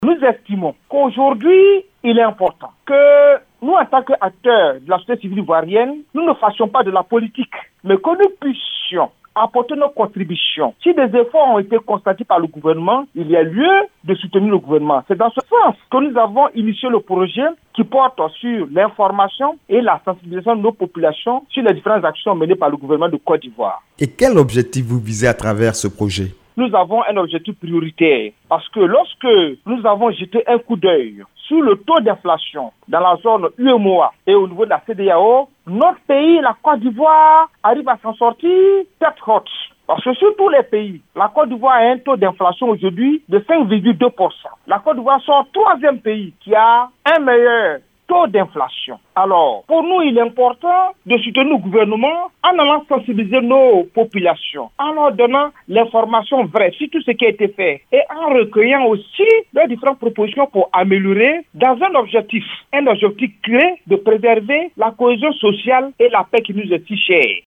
Nous estimons qu'aujourd'hui, il est important que nous, en tant qu'acteurs de la société civile ivoirienne, nous ne fassions pas de la politique, mais que nous puissions apporter nos contributions. Si des efforts ont été constatés par le gouvernement, il y a lieu de soutenir le gouvernement. C'est dans ce sens que nous avons initié le projet qui porte sur l'information et la sensibilisation de nos populations sur les différentes actions menées par le gouvernement de Côte d'Ivoire. Et quel objectif vous visez à travers ce projet ? Nous avons un objectif prioritaire parce que lorsque nous avons jeté un coup d'œil sur le taux d'inflation dans la zone UEMOA et au niveau de la CEDEAO, notre pays, la Côte d'Ivoire, arrive à s'en sortir tête haute. Parce que sur tous les pays, la Côte d'Ivoire a un taux d'inflation aujourd'hui de 5,2%. La Côte d'Ivoire sort troisième pays qui a un meilleur taux d'inflation. Alors, pour nous, il est important de soutenir le gouvernement en allant sensibiliser nos populations, en leur donnant l'information vraie sur tout ce qui a été fait et en recueillant aussi leurs différentes propositions pour améliorer dans un objectif clé de préserver la cohésion sociale et la paix qui nous est si chère.